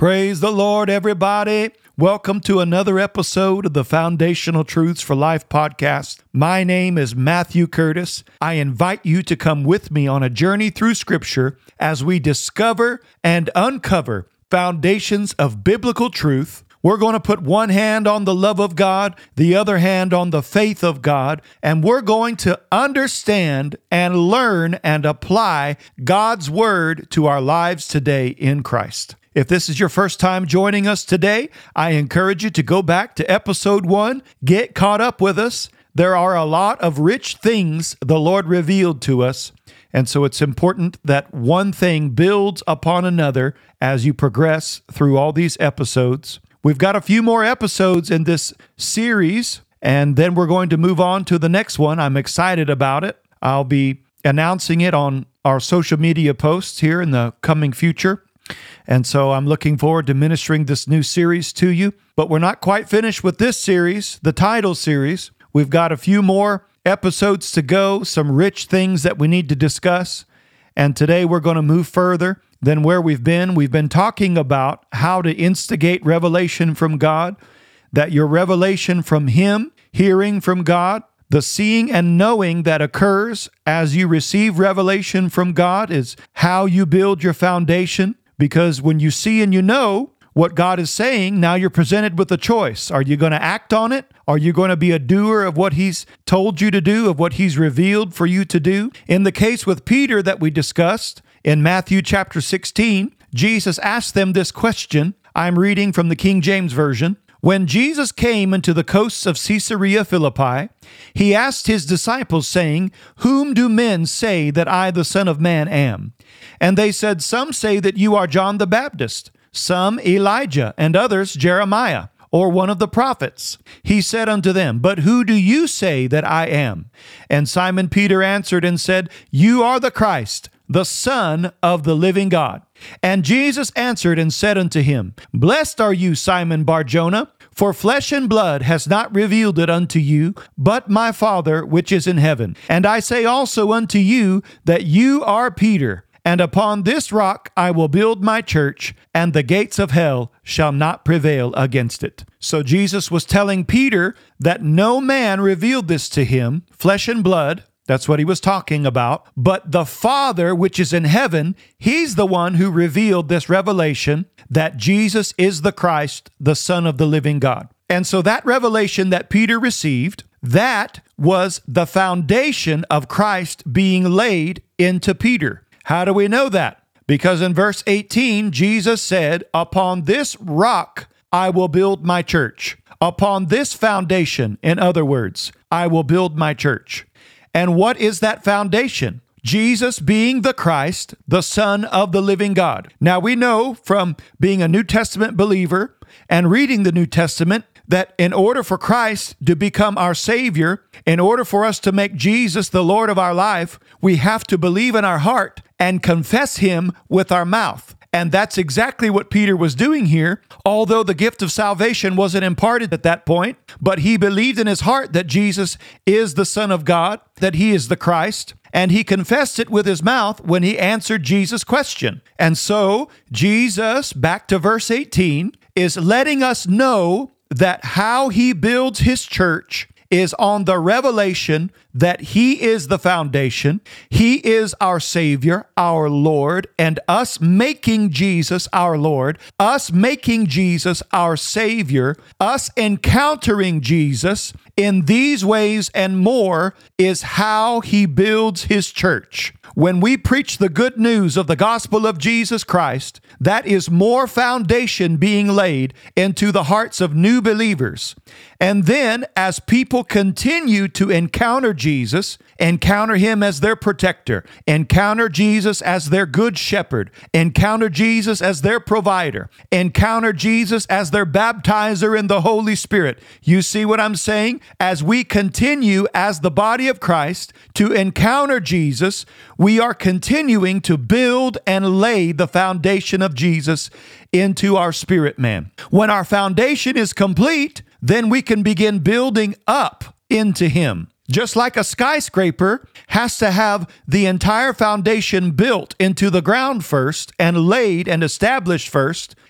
Praise the Lord, everybody. Welcome to another episode of the Foundational Truths for Life podcast. My name is Matthew Curtis. I invite you to come with me on a journey through Scripture as we discover and uncover foundations of biblical truth. We're going to put one hand on the love of God, the other hand on the faith of God, and we're going to understand and learn and apply God's Word to our lives today in Christ. If this is your first time joining us today, I encourage you to go back to episode 1, get caught up with us. There are a lot of rich things the Lord revealed to us, and so it's important that one thing builds upon another as you progress through all these episodes. We've got a few more episodes in this series, and then we're going to move on to the next one. I'm excited about it. I'll be announcing it on our social media posts here in the coming future. And so I'm looking forward to ministering this new series to you. But we're not quite finished with this series, the title series. We've got a few more episodes to go, some rich things that we need to discuss. And today we're going to move further than where we've been. We've been talking about how to instigate revelation from God, that your revelation from Him, hearing from God, the seeing and knowing that occurs as you receive revelation from God is how you build your foundation. Because when you see and you know what God is saying, now you're presented with a choice. Are you going to act on it? Are you going to be a doer of what He's told you to do, of what He's revealed for you to do? In the case with Peter that we discussed in Matthew chapter 16, Jesus asked them this question. I'm reading from the King James Version. When Jesus came into the coasts of Caesarea Philippi, He asked His disciples, saying, "Whom do men say that I, the Son of Man, am?" And they said, "Some say that you are John the Baptist, some Elijah, and others Jeremiah, or one of the prophets." He said unto them, "But who do you say that I am?" And Simon Peter answered and said, "You are the Christ, the Son of the living God." And Jesus answered and said unto him, "Blessed are you, Simon Bar-Jonah, for flesh and blood has not revealed it unto you, but my Father which is in heaven. And I say also unto you that you are Peter, and upon this rock I will build my church, and the gates of hell shall not prevail against it." So Jesus was telling Peter that no man revealed this to him, flesh and blood. That's what He was talking about. But the Father, which is in heaven, He's the one who revealed this revelation that Jesus is the Christ, the Son of the living God. And so that revelation that Peter received, that was the foundation of Christ being laid into Peter. How do we know that? Because in verse 18, Jesus said, "Upon this rock I will build my church." Upon this foundation, in other words, I will build my church. And what is that foundation? Jesus being the Christ, the Son of the living God. Now we know from being a New Testament believer and reading the New Testament that in order for Christ to become our Savior, in order for us to make Jesus the Lord of our life, we have to believe in our heart and confess Him with our mouth. And that's exactly what Peter was doing here, although the gift of salvation wasn't imparted at that point. But he believed in his heart that Jesus is the Son of God, that He is the Christ, and he confessed it with his mouth when he answered Jesus' question. And so Jesus, back to verse 18, is letting us know that how He builds His church is on the revelation that He is the foundation, He is our Savior, our Lord, and us making Jesus our Lord, us making Jesus our Savior, us encountering Jesus in these ways and more is how He builds His church. When we preach the good news of the gospel of Jesus Christ, that is more foundation being laid into the hearts of new believers. And then as people continue to encounter Jesus, encounter Him as their protector, encounter Jesus as their good shepherd, encounter Jesus as their provider, encounter Jesus as their baptizer in the Holy Spirit. You see what I'm saying? As we continue as the body of Christ to encounter Jesus, we are continuing to build and lay the foundation of Jesus into our spirit man. When our foundation is complete, then we can begin building up into Him. Just like a skyscraper has to have the entire foundation built into the ground first and laid and established first,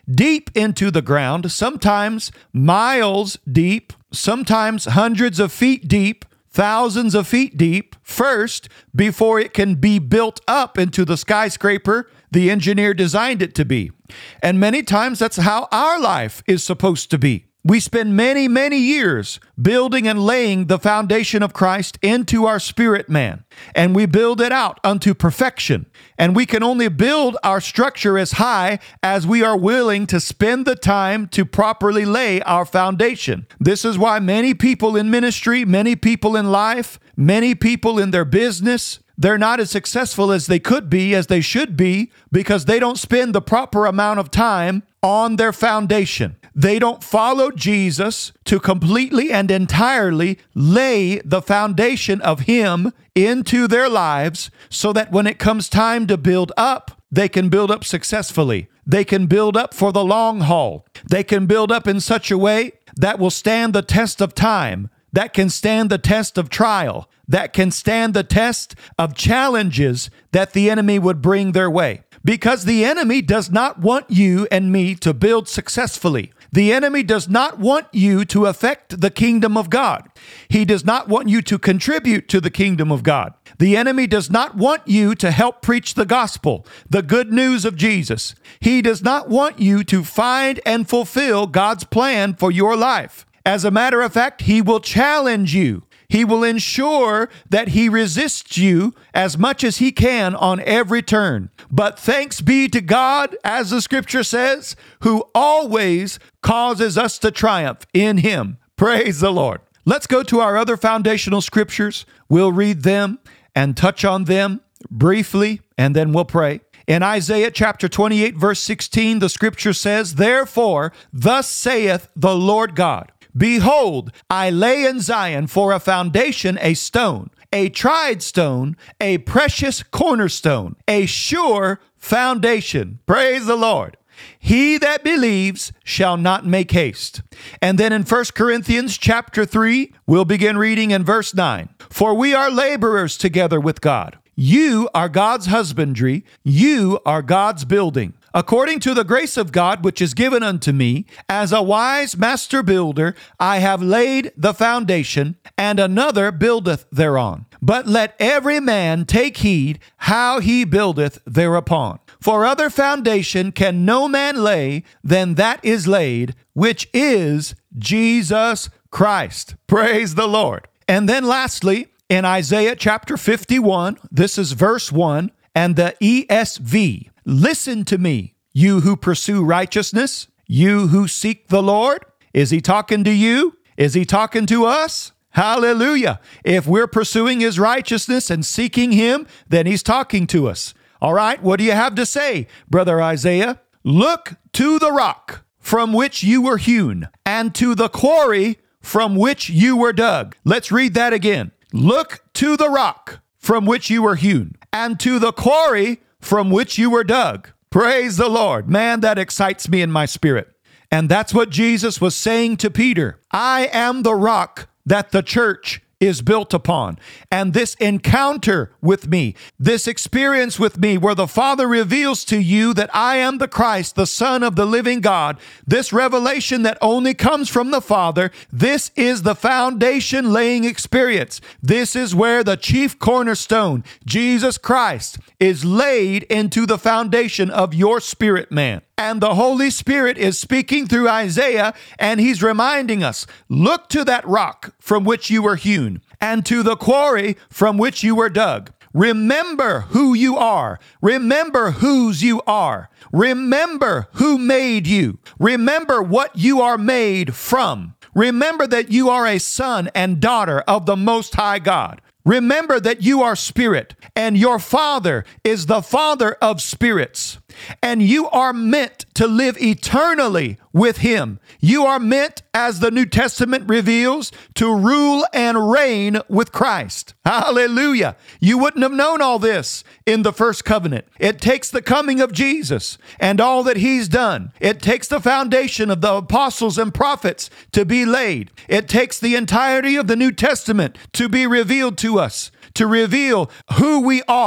deep into the ground, sometimes miles deep, sometimes hundreds of feet deep, thousands of feet deep, first, before it can be built up into the skyscraper the engineer designed it to be. And many times that's how our life is supposed to be. We spend many, many years building and laying the foundation of Christ into our spirit man, and we build it out unto perfection. And we can only build our structure as high as we are willing to spend the time to properly lay our foundation. This is why many people in ministry, many people in life, many people in their business, they're not as successful as they could be, as they should be, because they don't spend the proper amount of time on their foundation. They don't follow Jesus to completely and entirely lay the foundation of Him into their lives so that when it comes time to build up, they can build up successfully. They can build up for the long haul. They can build up in such a way that will stand the test of time, that can stand the test of trial, that can stand the test of challenges that the enemy would bring their way. Because the enemy does not want you and me to build successfully. The enemy does not want you to affect the kingdom of God. He does not want you to contribute to the kingdom of God. The enemy does not want you to help preach the gospel, the good news of Jesus. He does not want you to find and fulfill God's plan for your life. As a matter of fact, he will challenge you. He will ensure that he resists you as much as he can on every turn. But thanks be to God, as the scripture says, who always causes us to triumph in him. Praise the Lord. Let's go to our other foundational scriptures. We'll read them and touch on them briefly, and then we'll pray. In Isaiah chapter 28, verse 16, the scripture says, "Therefore, thus saith the Lord God, Behold, I lay in Zion for a foundation a stone, a tried stone, a precious cornerstone, a sure foundation." Praise the Lord. "He that believes shall not make haste." And then in 1 Corinthians chapter 3, we'll begin reading in verse 9. "For we are laborers together with God. You are God's husbandry, you are God's building. According to the grace of God which is given unto me, as a wise master builder, I have laid the foundation, and another buildeth thereon. But let every man take heed how he buildeth thereupon. For other foundation can no man lay than that is laid, which is Jesus Christ." Praise the Lord. And then lastly, in Isaiah chapter 51, this is verse 1, and the ESV. "Listen to me, you who pursue righteousness, you who seek the Lord." Is he talking to you? Is he talking to us? Hallelujah. If we're pursuing his righteousness and seeking him, then he's talking to us. All right, what do you have to say, Brother Isaiah? "Look to the rock from which you were hewn, and to the quarry from which you were dug." Let's read that again. "Look to the rock from which you were hewn, and to the quarry from which you were dug." Praise the Lord. Man, that excites me in my spirit. And that's what Jesus was saying to Peter. I am the rock that the church is built upon. And this encounter with me, this experience with me where the Father reveals to you that I am the Christ, the Son of the living God, this revelation that only comes from the Father, this is the foundation laying experience. This is where the chief cornerstone, Jesus Christ, is laid into the foundation of your spirit man. And the Holy Spirit is speaking through Isaiah, and he's reminding us, look to that rock from which you were hewn, and to the quarry from which you were dug. Remember who you are. Remember whose you are. Remember who made you. Remember what you are made from. Remember that you are a son and daughter of the Most High God. Remember that you are spirit, and your Father is the Father of spirits, and you are meant to live eternally with him. You are meant, as the New Testament reveals, to rule and reign with Christ. Hallelujah. You wouldn't have known all this in the first covenant. It takes the coming of Jesus and all that he's done. It takes the foundation of the apostles and prophets to be laid. It takes the entirety of the New Testament to be revealed to us, to reveal who we are.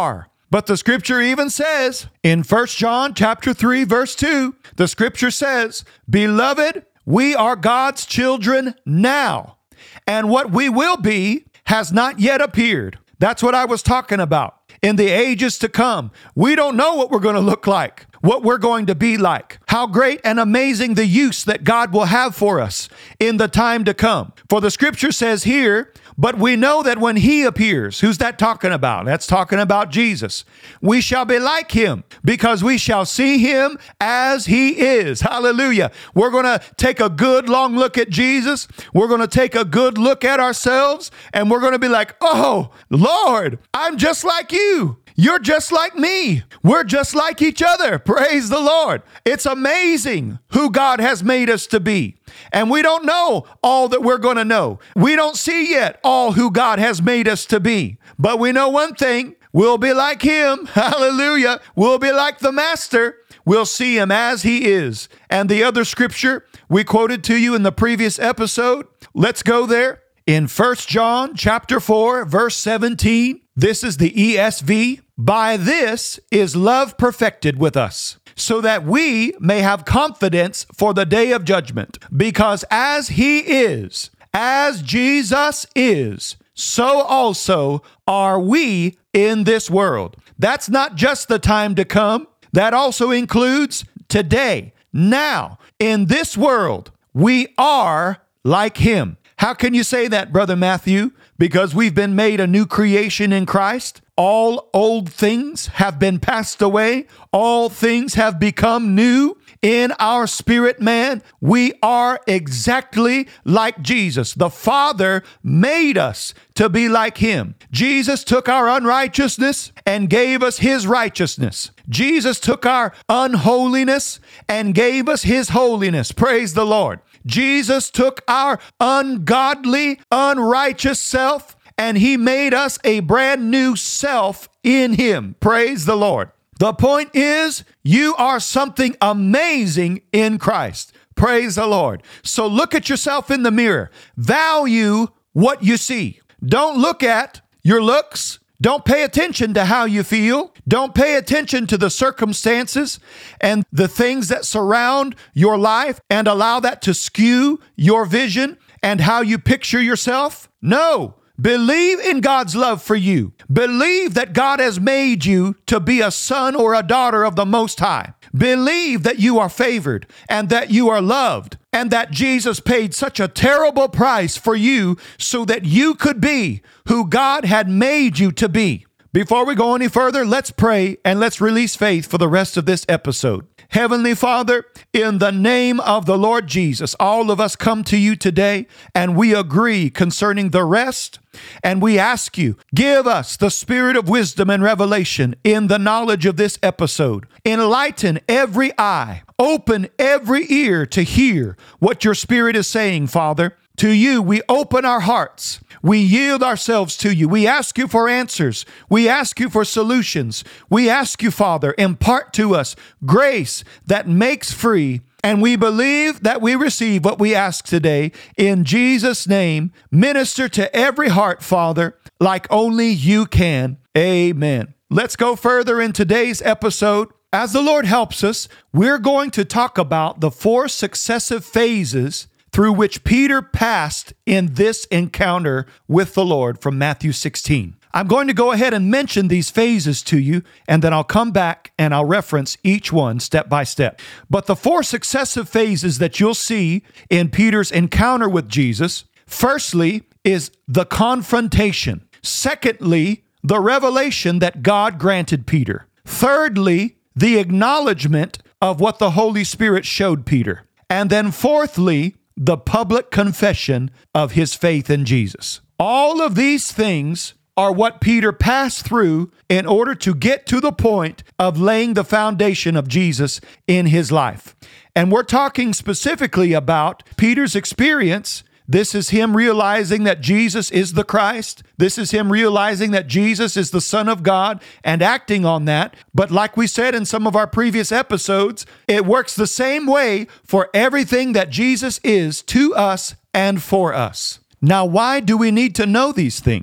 But the scripture even says in 1 John chapter 3, verse 2, the scripture says, "Beloved, we are God's children now, and what we will be has not yet appeared." That's what I was talking about. In the ages to come, we don't know what we're going to look like, what we're going to be like, how great and amazing the use that God will have for us in the time to come. For the scripture says here, "But we know that when he appears," who's that talking about? That's talking about Jesus. "We shall be like him because we shall see him as he is." Hallelujah. We're going to take a good long look at Jesus. We're going to take a good look at ourselves, and we're going to be like, "Oh, Lord, I'm just like you. You're just like me. We're just like each other." Praise the Lord. It's amazing who God has made us to be. And we don't know all that we're going to know. We don't see yet all who God has made us to be. But we know one thing. We'll be like him. Hallelujah. We'll be like the Master. We'll see him as he is. And the other scripture we quoted to you in the previous episode, let's go there. In 1 John chapter 4, verse 17, this is the ESV. "By this is love perfected with us, so that we may have confidence for the day of judgment. Because as he is, as Jesus is, so also are we in this world." That's not just the time to come. That also includes today, now, in this world. We are like him. How can you say that, Brother Matthew? Because we've been made a new creation in Christ. All old things have been passed away. All things have become new. In our spirit man, we are exactly like Jesus. The Father made us to be like him. Jesus took our unrighteousness and gave us his righteousness. Jesus took our unholiness and gave us his holiness. Praise the Lord. Jesus took our ungodly, unrighteous self, and he made us a brand new self in him. Praise the Lord. The point is, you are something amazing in Christ. Praise the Lord. So look at yourself in the mirror. Value what you see. Don't look at your looks. Don't pay attention to how you feel. Don't pay attention to the circumstances and the things that surround your life and allow that to skew your vision and how you picture yourself. No. Believe in God's love for you. Believe that God has made you to be a son or a daughter of the Most High. Believe that you are favored and that you are loved and that Jesus paid such a terrible price for you so that you could be who God had made you to be. Before we go any further, let's pray and let's release faith for the rest of this episode. Heavenly Father, in the name of the Lord Jesus, all of us come to you today and we agree concerning the rest. And we ask you, give us the spirit of wisdom and revelation in the knowledge of this episode. Enlighten every eye, open every ear to hear what your Spirit is saying, Father. To you, we open our hearts. We yield ourselves to you. We ask you for answers. We ask you for solutions. We ask you, Father, impart to us grace that makes free. And we believe that we receive what we ask today. In Jesus' name, minister to every heart, Father, like only you can. Amen. Let's go further in today's episode. As the Lord helps us, we're going to talk about the 4 successive phases through which Peter passed in this encounter with the Lord from Matthew 16. I'm going to go ahead and mention these phases to you, and then I'll come back and I'll reference each one step by step. But the 4 successive phases that you'll see in Peter's encounter with Jesus, firstly, is the confrontation. Secondly, the revelation that God granted Peter. Thirdly, the acknowledgement of what the Holy Spirit showed Peter. And then fourthly, the public confession of his faith in Jesus. All of these things are what Peter passed through in order to get to the point of laying the foundation of Jesus in his life. And we're talking specifically about Peter's experience. This is him realizing that Jesus is the Christ. This is him realizing that Jesus is the Son of God and acting on that. But like we said in some of our previous episodes, it works the same way for everything that Jesus is to us and for us. Now, why do we need to know these things?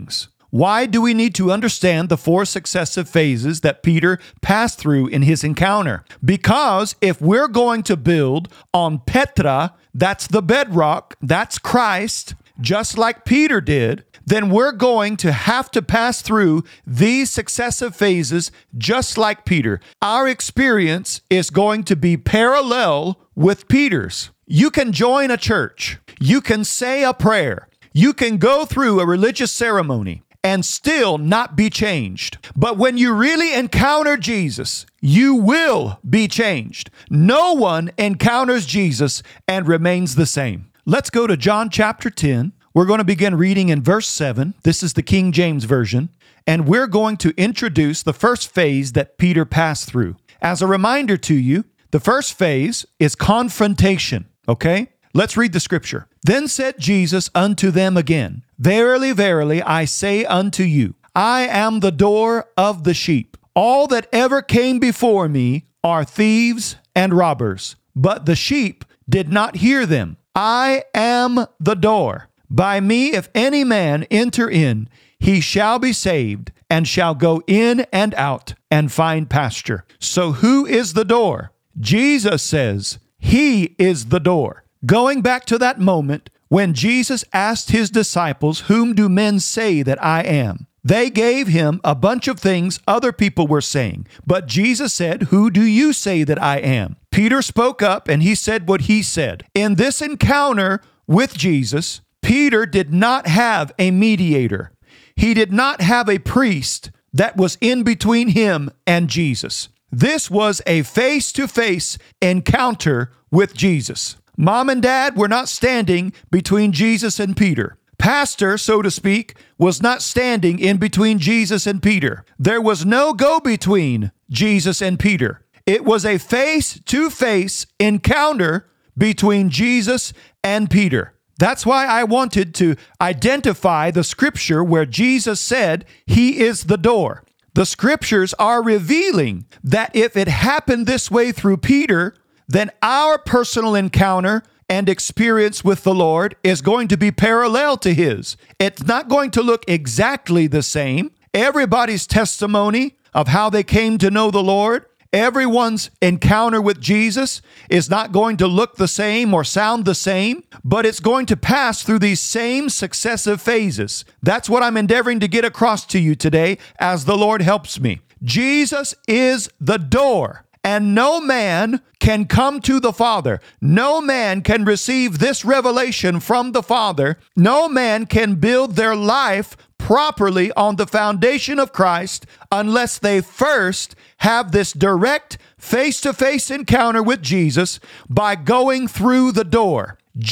Why do we need to understand the 4 successive phases that Peter passed through in his encounter? Because if we're going to build on Petra, that's the bedrock, that's Christ, just like Peter did, then we're going to have to pass through these successive phases just like Peter. Our experience is going to be parallel with Peter's. You can join a church. You can say a prayer. You can go through a religious ceremony and still not be changed. But when you really encounter Jesus, you will be changed. No one encounters Jesus and remains the same. Let's go to John chapter 10. We're going to begin reading in verse 7. This is the King James Version. And we're going to introduce the first phase that Peter passed through. As a reminder to you, the first phase is confrontation. Okay? Let's read the scripture. Then said Jesus unto them again, Verily, verily, I say unto you, I am the door of the sheep. All that ever came before me are thieves and robbers, but the sheep did not hear them. I am the door. By me, if any man enter in, he shall be saved, and shall go in and out, and find pasture. So who is the door? Jesus says, He is the door. Going back to that moment when Jesus asked his disciples, Whom do men say that I am? They gave him a bunch of things other people were saying. But Jesus said, Who do you say that I am? Peter spoke up and he said what he said. In this encounter with Jesus, Peter did not have a mediator. He did not have a priest that was in between him and Jesus. This was a face-to-face encounter with Jesus. Mom and Dad were not standing between Jesus and Peter. Pastor, so to speak, was not standing in between Jesus and Peter. There was no go-between Jesus and Peter. It was a face-to-face encounter between Jesus and Peter. That's why I wanted to identify the scripture where Jesus said, He is the door. The scriptures are revealing that if it happened this way through Peter, then our personal encounter and experience with the Lord is going to be parallel to his. It's not going to look exactly the same. Everybody's testimony of how they came to know the Lord, everyone's encounter with Jesus is not going to look the same or sound the same, but it's going to pass through these same successive phases. That's what I'm endeavoring to get across to you today as the Lord helps me. Jesus is the door, and no man can come to the Father. No man can receive this revelation from the Father. No man can build their life properly on the foundation of Christ unless they first have this direct face-to-face encounter with Jesus by going through the door.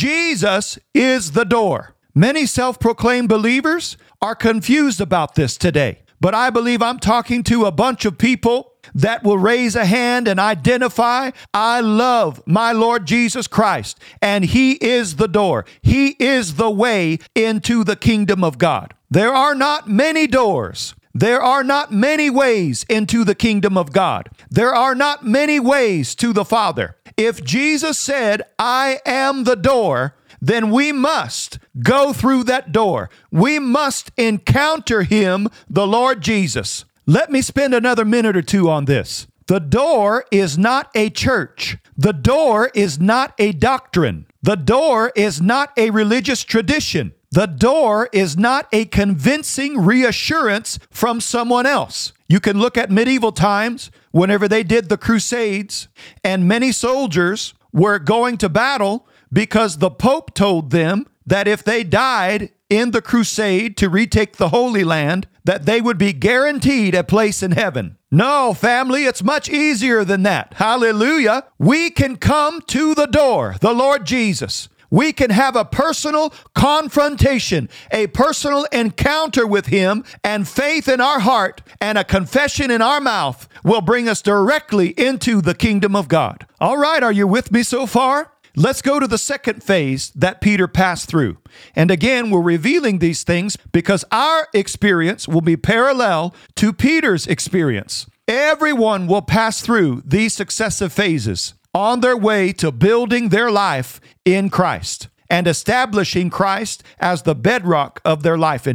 Jesus is the door. Many self-proclaimed believers are confused about this today, but I believe I'm talking to a bunch of people that will raise a hand and identify, I love my Lord Jesus Christ, and He is the door. He is the way into the kingdom of God. There are not many doors. There are not many ways into the kingdom of God. There are not many ways to the Father. If Jesus said, I am the door, then we must go through that door. We must encounter Him, the Lord Jesus. Let me spend another minute or two on this. The door is not a church. The door is not a doctrine. The door is not a religious tradition. The door is not a convincing reassurance from someone else. You can look at medieval times, whenever they did the Crusades, and many soldiers were going to battle because the Pope told them that if they died in the crusade to retake the Holy Land, that they would be guaranteed a place in heaven. No, family, it's much easier than that. Hallelujah. We can come to the door, the Lord Jesus. We can have a personal confrontation, a personal encounter with Him, and faith in our heart and a confession in our mouth will bring us directly into the kingdom of God. All right, are you with me so far? Let's go to the second phase that Peter passed through. And again, we're revealing these things because our experience will be parallel to Peter's experience. Everyone will pass through these successive phases on their way to building their life in Christ and establishing Christ as the bedrock of their life in Him.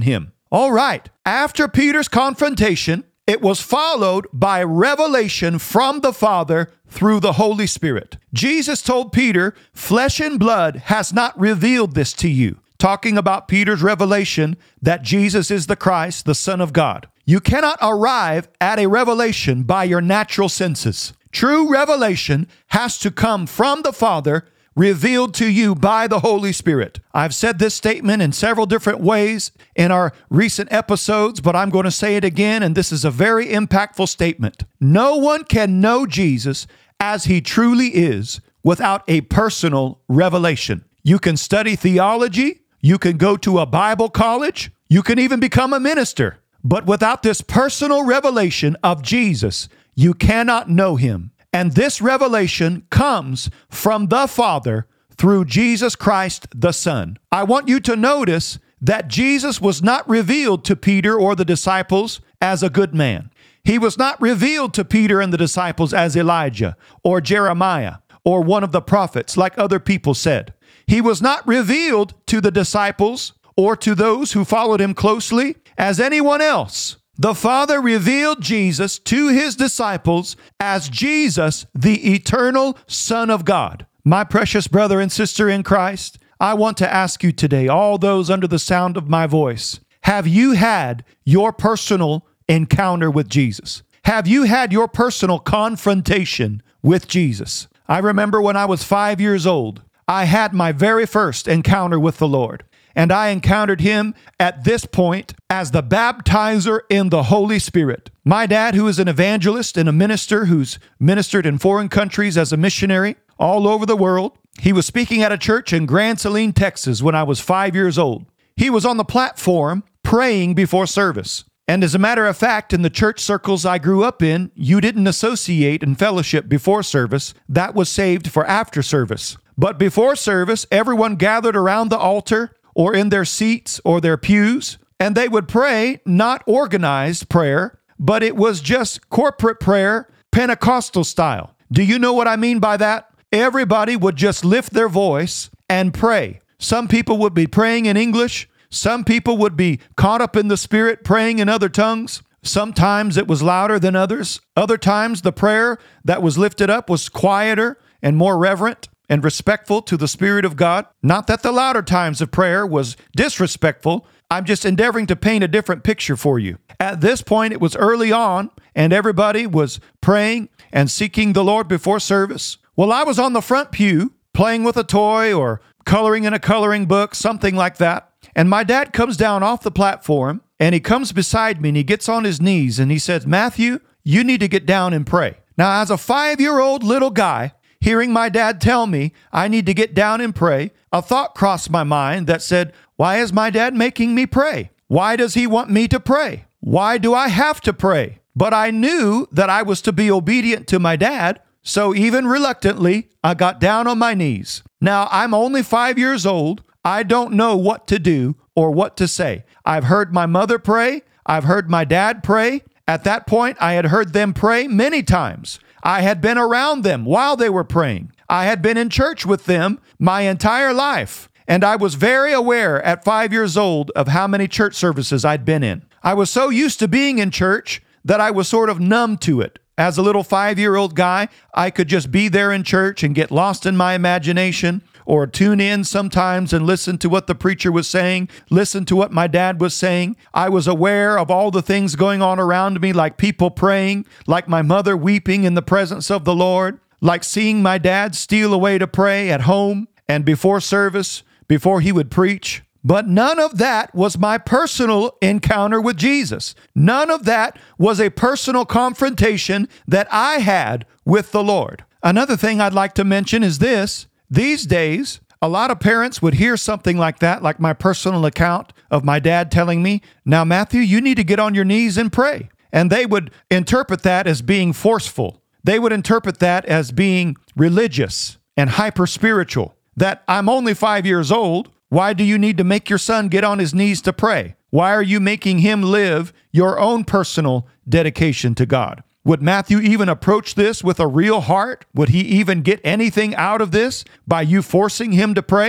All right. After Peter's confrontation, it was followed by revelation from the Father through the Holy Spirit. Jesus told Peter, "Flesh and blood has not revealed this to you," talking about Peter's revelation that Jesus is the Christ, the Son of God. You cannot arrive at a revelation by your natural senses. True revelation has to come from the Father, revealed to you by the Holy Spirit. I've said this statement in several different ways in our recent episodes, but I'm going to say it again, and this is a very impactful statement. No one can know Jesus as he truly is without a personal revelation. You can study theology, you can go to a Bible college, you can even become a minister, but without this personal revelation of Jesus, you cannot know him. And this revelation comes from the Father through Jesus Christ, the Son. I want you to notice that Jesus was not revealed to Peter or the disciples as a good man. He was not revealed to Peter and the disciples as Elijah or Jeremiah or one of the prophets, like other people said. He was not revealed to the disciples or to those who followed him closely as anyone else. The Father revealed Jesus to his disciples as Jesus, the eternal Son of God. My precious brother and sister in Christ, I want to ask you today, all those under the sound of my voice, have you had your personal encounter with Jesus? Have you had your personal confrontation with Jesus? I remember when I was 5 years old, I had my very first encounter with the Lord. And I encountered him at this point as the baptizer in the Holy Spirit. My dad, who is an evangelist and a minister who's ministered in foreign countries as a missionary all over the world, he was speaking at a church in Grand Saline, Texas when I was 5 years old. He was on the platform praying before service. And as a matter of fact, in the church circles I grew up in, you didn't associate and fellowship before service. That was saved for after service. But before service, everyone gathered around the altar or in their seats or their pews, and they would pray, not organized prayer, but it was just corporate prayer, Pentecostal style. Do you know what I mean by that? Everybody would just lift their voice and pray. Some people would be praying in English. Some people would be caught up in the Spirit praying in other tongues. Sometimes it was louder than others. Other times the prayer that was lifted up was quieter and more reverent and respectful to the Spirit of God. Not that the louder times of prayer was disrespectful. I'm just endeavoring to paint a different picture for you. At this point, it was early on, and everybody was praying and seeking the Lord before service. Well, I was on the front pew playing with a toy or coloring in a coloring book, something like that. And my dad comes down off the platform, and he comes beside me, and he gets on his knees, and he says, "Matthew, you need to get down and pray." Now, as a 5-year-old little guy, hearing my dad tell me I need to get down and pray, a thought crossed my mind that said, why is my dad making me pray? Why does he want me to pray? Why do I have to pray? But I knew that I was to be obedient to my dad, so even reluctantly, I got down on my knees. Now, I'm only 5 years old. I don't know what to do or what to say. I've heard my mother pray. I've heard my dad pray. At that point, I had heard them pray many times. I had been around them while they were praying. I had been in church with them my entire life. And I was very aware at 5 years old of how many church services I'd been in. I was so used to being in church that I was sort of numb to it. As a little 5-year-old guy, I could just be there in church and get lost in my imagination, or tune in sometimes and listen to what the preacher was saying, listen to what my dad was saying. I was aware of all the things going on around me, like people praying, like my mother weeping in the presence of the Lord, like seeing my dad steal away to pray at home and before service, before he would preach. But none of that was my personal encounter with Jesus. None of that was a personal confrontation that I had with the Lord. Another thing I'd like to mention is this. These days, a lot of parents would hear something like that, like my personal account of my dad telling me, "Now, Matthew, you need to get on your knees and pray." And they would interpret that as being forceful. They would interpret that as being religious and hyper-spiritual. That I'm only 5 years old. Why do you need to make your son get on his knees to pray? Why are you making him live your own personal dedication to God? Would Matthew even approach this with a real heart? Would he even get anything out of this by you forcing him to pray?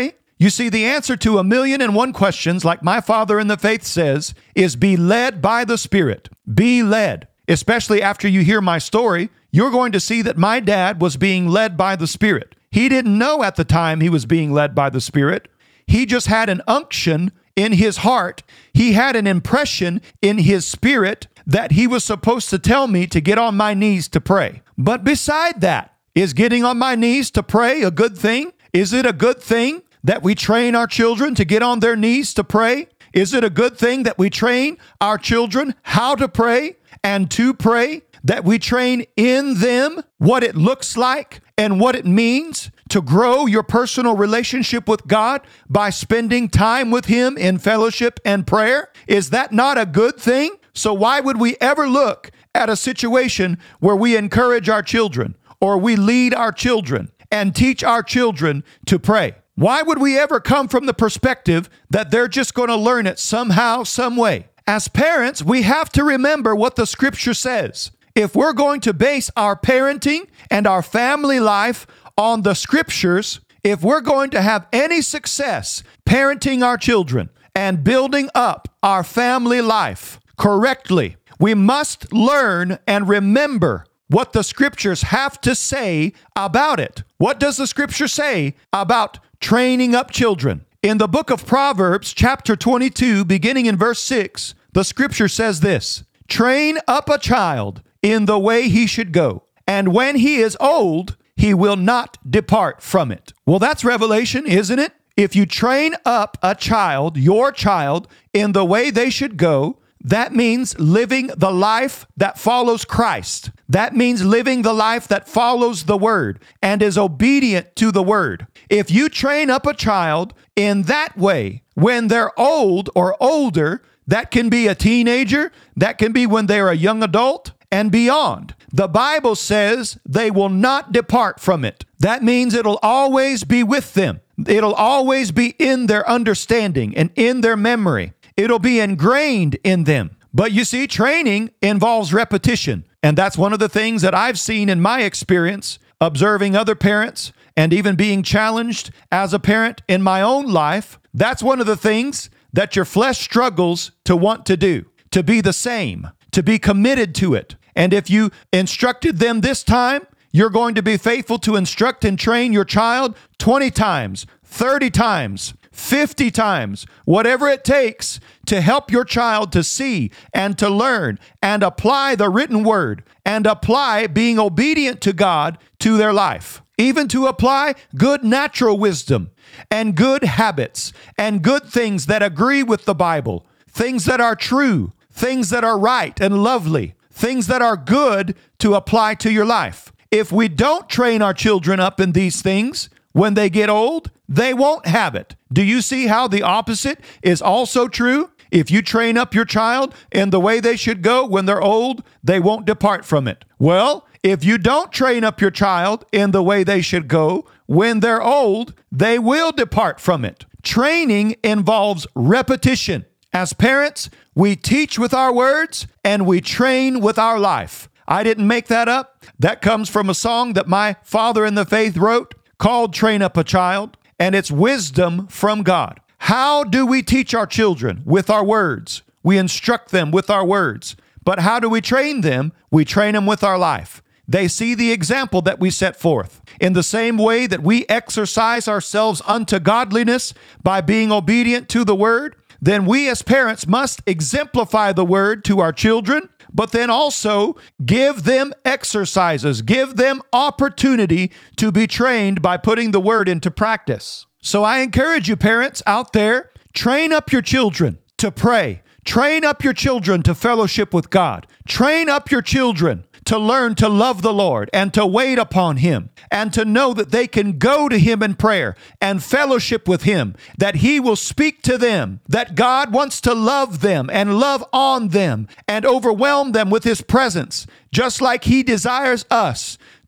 You see, the answer to 1,000,001 questions, like my father in the faith says, is be led by the Spirit. Be led. Especially after you hear my story, you're going to see that my dad was being led by the Spirit. He didn't know at the time he was being led by the Spirit. He just had an unction in his heart. He had an impression in his spirit that he was supposed to tell me to get on my knees to pray. But beside that, is getting on my knees to pray a good thing? Is it a good thing that we train our children to get on their knees to pray? Is it a good thing that we train our children how to pray and to pray? That we train in them what it looks like and what it means to grow your personal relationship with God by spending time with Him in fellowship and prayer? Is that not a good thing? So why would we ever look at a situation where we encourage our children or we lead our children and teach our children to pray? Why would we ever come from the perspective that they're just going to learn it somehow, some way? As parents, we have to remember what the Scripture says. If we're going to base our parenting and our family life on the Scriptures, if we're going to have any success parenting our children and building up our family life correctly, we must learn and remember what the Scriptures have to say about it. What does the Scripture say about training up children? In the book of Proverbs, chapter 22, beginning in verse 6, the Scripture says this: "Train up a child in the way he should go, and when he is old, he will not depart from it." Well, that's revelation, isn't it? If you train up a child, your child, in the way they should go, that means living the life that follows Christ. That means living the life that follows the Word and is obedient to the Word. If you train up a child in that way, when they're old or older, that can be a teenager, that can be when they're a young adult, and beyond, the Bible says they will not depart from it. That means it'll always be with them. It'll always be in their understanding and in their memory. It'll be ingrained in them. But you see, training involves repetition. And that's one of the things that I've seen in my experience, observing other parents and even being challenged as a parent in my own life. That's one of the things that your flesh struggles to want to do, to be the same, to be committed to it. And if you instructed them this time, you're going to be faithful to instruct and train your child 20 times, 30 times, 50 times, whatever it takes to help your child to see and to learn and apply the written word and apply being obedient to God to their life. Even to apply good natural wisdom and good habits and good things that agree with the Bible, things that are true, things that are right and lovely, things that are good to apply to your life. If we don't train our children up in these things, when they get old, they won't have it. Do you see how the opposite is also true? If you train up your child in the way they should go when they're old, they won't depart from it. Well, if you don't train up your child in the way they should go when they're old, they will depart from it. Training involves repetition. As parents, we teach with our words and we train with our life. I didn't make that up. That comes from a song that my father in the faith wrote called Train Up a Child, and it's wisdom from God. How do we teach our children? With our words. We instruct them with our words. But how do we train them? We train them with our life. They see the example that we set forth. In the same way that we exercise ourselves unto godliness by being obedient to the word, then we as parents must exemplify the word to our children, but then also give them exercises, give them opportunity to be trained by putting the word into practice. So I encourage you parents out there, train up your children to pray. Train up your children to fellowship with God. Train up your children to learn to love the Lord and to wait upon Him and to know that they can go to Him in prayer and fellowship with Him, that He will speak to them, that God wants to love them and love on them and overwhelm them with His presence, just like He desires us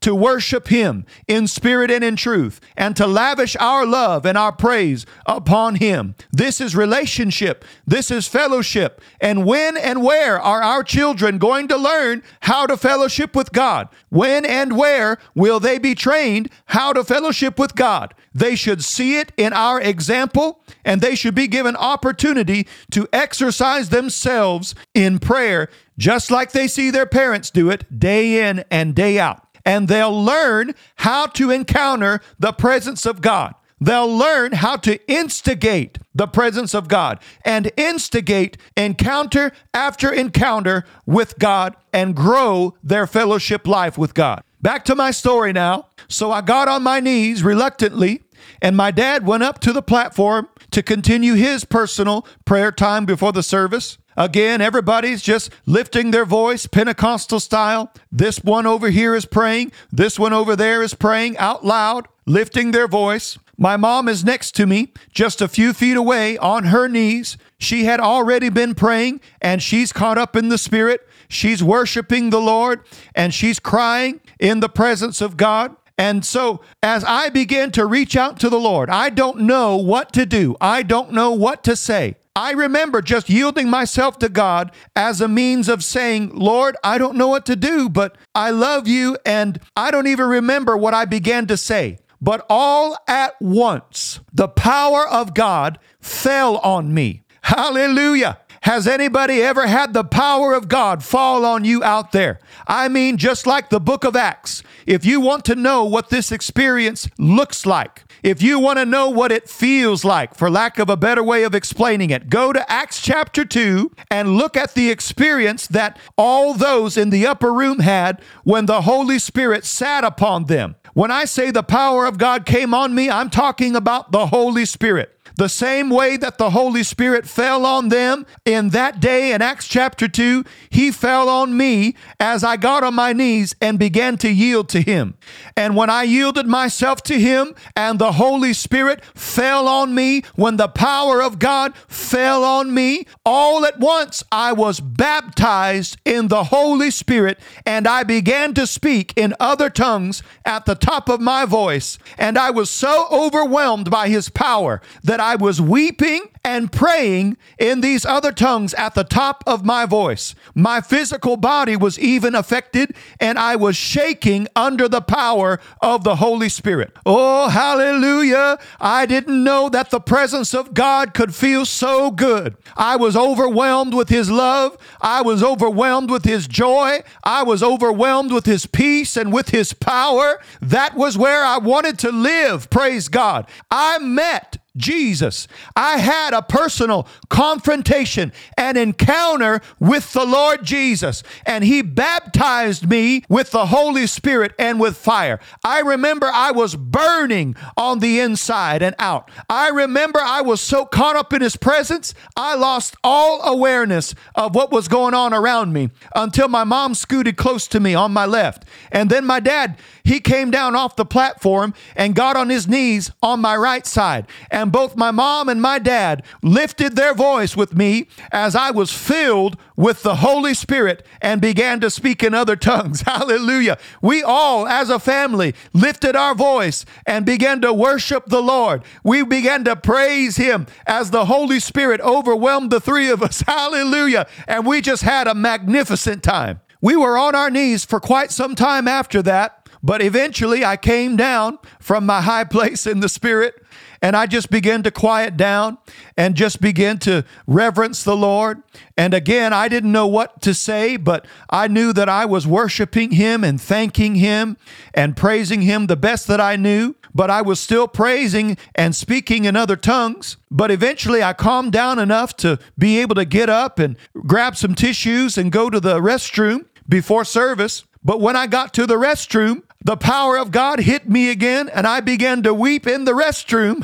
to worship Him in spirit and in truth, and to lavish our love and our praise upon Him. This is relationship. This is fellowship. And when and where are our children going to learn how to fellowship with God? When and where will they be trained how to fellowship with God? They should see it in our example, and they should be given opportunity to exercise themselves in prayer, just like they see their parents do it day in and day out. And they'll learn how to encounter the presence of God. They'll learn how to instigate the presence of God and instigate encounter after encounter with God and grow their fellowship life with God. Back to my story now. So I got on my knees reluctantly, and my dad went up to the platform to continue his personal prayer time before the service. Again, everybody's just lifting their voice, Pentecostal style. This one over here is praying. This one over there is praying out loud, lifting their voice. My mom is next to me, just a few feet away on her knees. She had already been praying, and she's caught up in the Spirit. She's worshiping the Lord, and she's crying in the presence of God. And so as I began to reach out to the Lord, I don't know what to do. I don't know what to say. I remember just yielding myself to God as a means of saying, Lord, I don't know what to do, but I love you, and I don't even remember what I began to say. But all at once, the power of God fell on me. Hallelujah. Has anybody ever had the power of God fall on you out there? I mean, just like the book of Acts, if you want to know what this experience looks like, if you want to know what it feels like, for lack of a better way of explaining it, go to Acts chapter 2 and look at the experience that all those in the upper room had when the Holy Spirit sat upon them. When I say the power of God came on me, I'm talking about the Holy Spirit. The same way that the Holy Spirit fell on them in that day in Acts chapter 2, He fell on me as I got on my knees and began to yield to Him. And when I yielded myself to Him and the Holy Spirit fell on me, when the power of God fell on me, all at once I was baptized in the Holy Spirit, and I began to speak in other tongues at the top of my voice. And I was so overwhelmed by His power that I was weeping and praying in these other tongues at the top of my voice. My physical body was even affected, and I was shaking under the power of the Holy Spirit. Oh, hallelujah. I didn't know that the presence of God could feel so good. I was overwhelmed with His love. I was overwhelmed with His joy. I was overwhelmed with His peace and with His power. That was where I wanted to live. Praise God. I met Jesus. I had a personal confrontation, an encounter with the Lord Jesus, and He baptized me with the Holy Spirit and with fire. I remember I was burning on the inside and out. I remember I was so caught up in His presence, I lost all awareness of what was going on around me until my mom scooted close to me on my left. And then my dad, he came down off the platform and got on his knees on my right side. And both my mom and my dad lifted their voice with me as I was filled with the Holy Spirit and began to speak in other tongues. Hallelujah. We all, as a family, lifted our voice and began to worship the Lord. We began to praise Him as the Holy Spirit overwhelmed the three of us. Hallelujah. And we just had a magnificent time. We were on our knees for quite some time after that, but eventually I came down from my high place in the Spirit, and I just began to quiet down and just begin to reverence the Lord. And again, I didn't know what to say, but I knew that I was worshiping Him and thanking Him and praising Him the best that I knew. But I was still praising and speaking in other tongues. But eventually I calmed down enough to be able to get up and grab some tissues and go to the restroom before service. But when I got to the restroom, the power of God hit me again, and I began to weep in the restroom.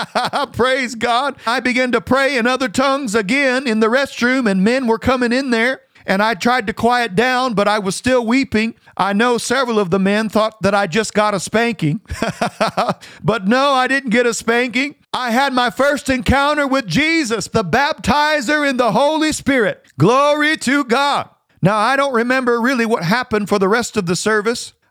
Praise God. I began to pray in other tongues again in the restroom, and men were coming in there. And I tried to quiet down, but I was still weeping. I know several of the men thought that I just got a spanking. But no, I didn't get a spanking. I had my first encounter with Jesus, the baptizer in the Holy Spirit. Glory to God. Now, I don't remember really what happened for the rest of the service.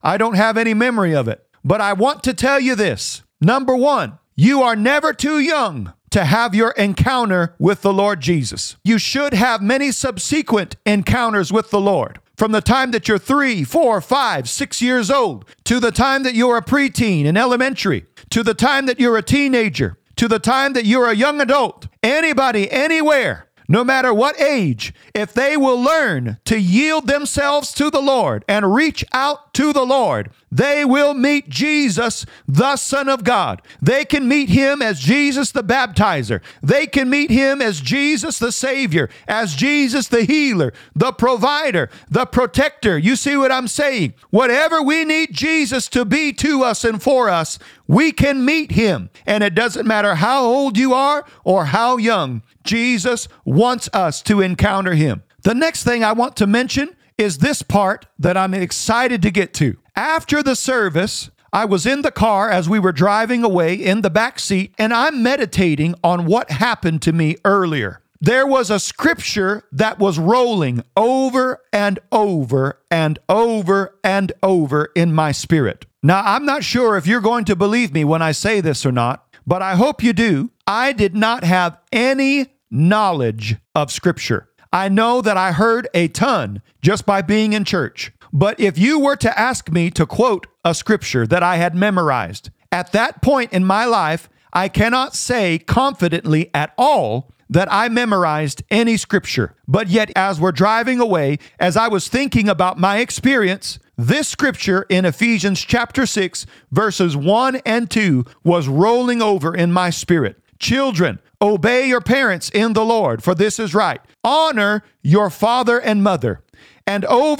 I don't have any memory of it. But I want to tell you this. Number one, you are never too young to have your encounter with the Lord Jesus. You should have many subsequent encounters with the Lord. From the time that you're 3, 4, 5, 6 years old, to the time that you're a preteen in elementary, to the time that you're a teenager, to the time that you're a young adult, anybody, anywhere, no matter what age, if they will learn to yield themselves to the Lord and reach out to the Lord, they will meet Jesus, the Son of God. They can meet him as Jesus the baptizer. They can meet him as Jesus the Savior, as Jesus the healer, the provider, the protector. You see what I'm saying? Whatever we need Jesus to be to us and for us, we can meet him. And it doesn't matter how old you are or how young. Jesus wants us to encounter him. The next thing I want to mention is this part that I'm excited to get to. After the service, I was in the car as we were driving away in the back seat, and I'm meditating on what happened to me earlier. There was a scripture that was rolling over and over and over and over in my spirit. Now, I'm not sure if you're going to believe me when I say this or not, but I hope you do. I did not have any knowledge of scripture. I know that I heard a ton just by being in church. But if you were to ask me to quote a scripture that I had memorized, at that point in my life, I cannot say confidently at all that I memorized any scripture. But yet, as we're driving away, as I was thinking about my experience, this scripture in Ephesians chapter 6, verses 1 and 2 was rolling over in my spirit. Children, obey your parents in the Lord, for this is right. Honor your father and mother. And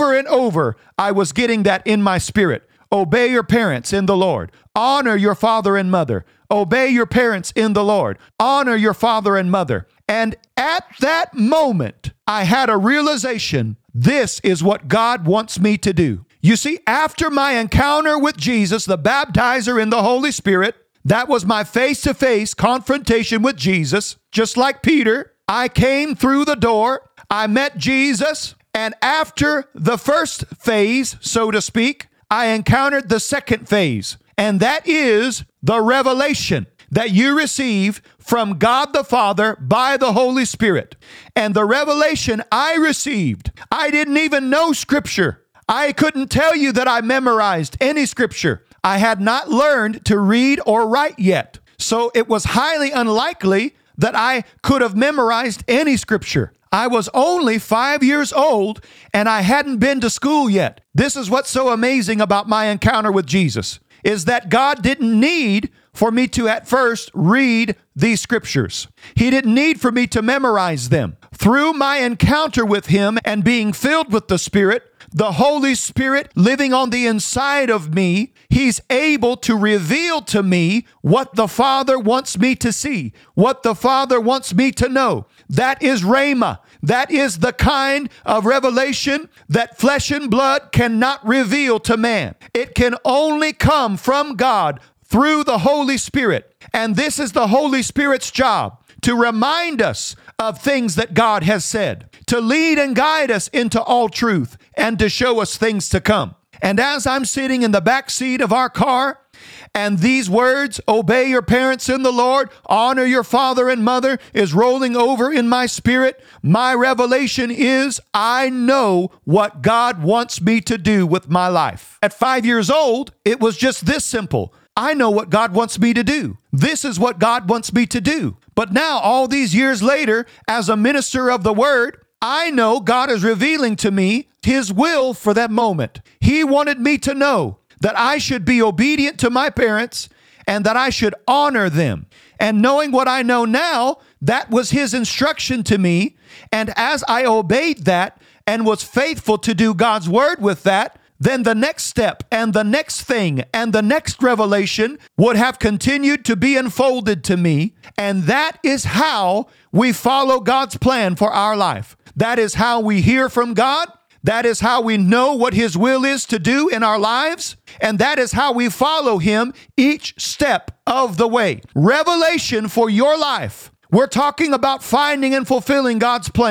over, I was getting that in my spirit. Obey your parents in the Lord. Honor your father and mother. Obey your parents in the Lord. Honor your father and mother. And at that moment, I had a realization, this is what God wants me to do. You see, after my encounter with Jesus, the baptizer in the Holy Spirit, that was my face-to-face confrontation with Jesus. Just like Peter, I came through the door, I met Jesus, and after the first phase, so to speak, I encountered the second phase, and that is the revelation that you receive from God the Father by the Holy Spirit. And the revelation I received, I didn't even know scripture. I couldn't tell you that I memorized any scripture. I had not learned to read or write yet. So it was highly unlikely that I could have memorized any scripture. I was only 5 years old and I hadn't been to school yet. This is what's so amazing about my encounter with Jesus, is that God didn't need for me to at first read these scriptures. He didn't need for me to memorize them. Through my encounter with him and being filled with the Spirit, the Holy Spirit living on the inside of me, he's able to reveal to me what the Father wants me to see, what the Father wants me to know. That is Rhema. That is the kind of revelation that flesh and blood cannot reveal to man. It can only come from God through the Holy Spirit. And this is the Holy Spirit's job, to remind us of things that God has said, to lead and guide us into all truth, and to show us things to come. And as I'm sitting in the back seat of our car, and these words, obey your parents in the Lord, honor your father and mother, is rolling over in my spirit, my revelation is, I know what God wants me to do with my life. At 5 years old, it was just this simple. I know what God wants me to do. This is what God wants me to do. But now, all these years later, as a minister of the word, I know God is revealing to me his will for that moment. He wanted me to know that I should be obedient to my parents and that I should honor them. And knowing what I know now, that was his instruction to me. And as I obeyed that and was faithful to do God's word with that, then the next step and the next thing and the next revelation would have continued to be unfolded to me. And that is how we follow God's plan for our life. That is how we hear from God. That is how we know what his will is to do in our lives. And that is how we follow him each step of the way. Revelation for your life. We're talking about finding and fulfilling God's plan.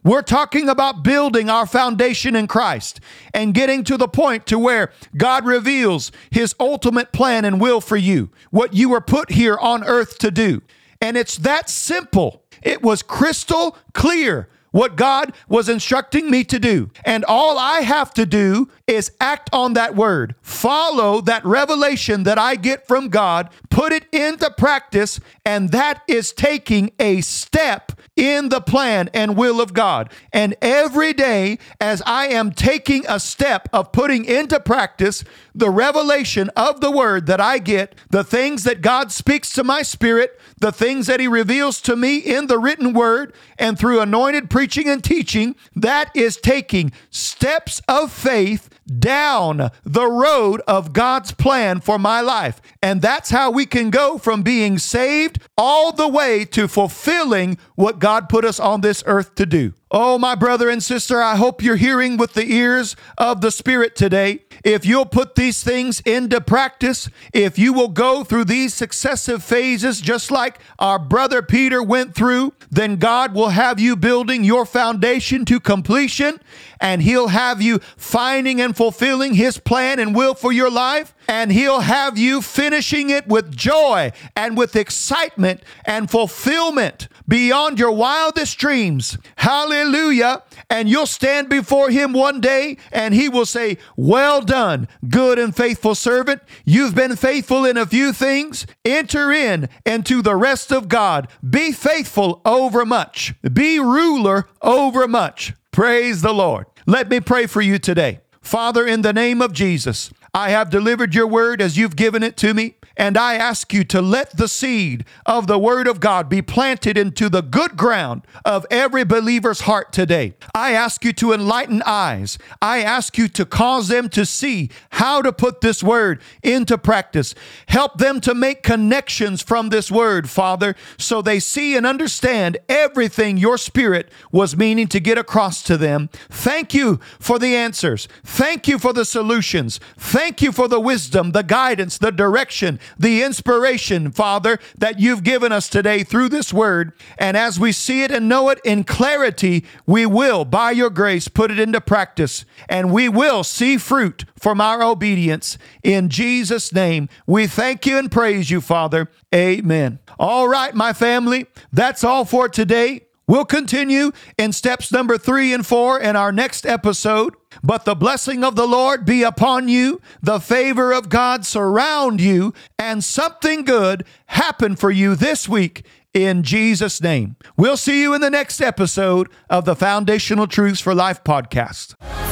We're talking about building our foundation in Christ and getting to the point to where God reveals his ultimate plan and will for you, what you were put here on earth to do. And it's that simple. It was crystal clear what God was instructing me to do. And all I have to do is act on that word, follow that revelation that I get from God, put it into practice, and that is taking a step in the plan and will of God. And every day, as I am taking a step of putting into practice the revelation of the word that I get, the things that God speaks to my spirit, the things that he reveals to me in the written word and through anointed preaching and teaching, that is taking steps of faith down the road of God's plan for my life. And that's how we can go from being saved all the way to fulfilling what God put us on this earth to do. Oh, my brother and sister, I hope you're hearing with the ears of the Spirit today. If you'll put these things into practice, if you will go through these successive phases, just like our brother Peter went through, then God will have you building your foundation to completion, and he'll have you finding and fulfilling his plan and will for your life, and he'll have you finishing it with joy and with excitement and fulfillment beyond your wildest dreams. Hallelujah. And you'll stand before him one day and he will say, "Well done, good and faithful servant. You've been faithful in a few things. Enter into the rest of God. Be faithful over much. Be ruler over much." Praise the Lord. Let me pray for you today. Father, in the name of Jesus, I have delivered your word as you've given it to me, and I ask you to let the seed of the word of God be planted into the good ground of every believer's heart today. I ask you to enlighten eyes. I ask you to cause them to see how to put this word into practice. Help them to make connections from this word, Father, so they see and understand everything your Spirit was meaning to get across to them. Thank you for the answers. Thank you for the solutions. Thank you for the wisdom, the guidance, the direction, the inspiration, Father, that you've given us today through this word. And as we see it and know it in clarity, we will, by your grace, put it into practice, and we will see fruit from our obedience. In Jesus' name, we thank you and praise you, Father. Amen. All right, my family, that's all for today. We'll continue in steps number 3 and 4 in our next episode. But the blessing of the Lord be upon you, the favor of God surround you, and something good happen for you this week in Jesus' name. We'll see you in the next episode of the Foundational Truths for Life podcast.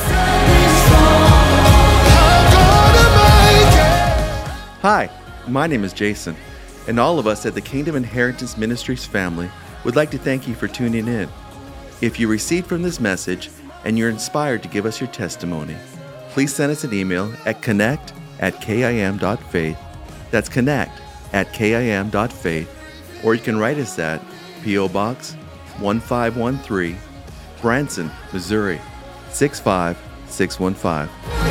Hi, my name is Jason, and all of us at the Kingdom Inheritance Ministries family would like to thank you for tuning in. If you received from this message and you're inspired to give us your testimony, please send us an email at connect@kim.faith. That's connect@kim.faith. Or you can write us at P.O. Box 1513, Branson, Missouri 65615.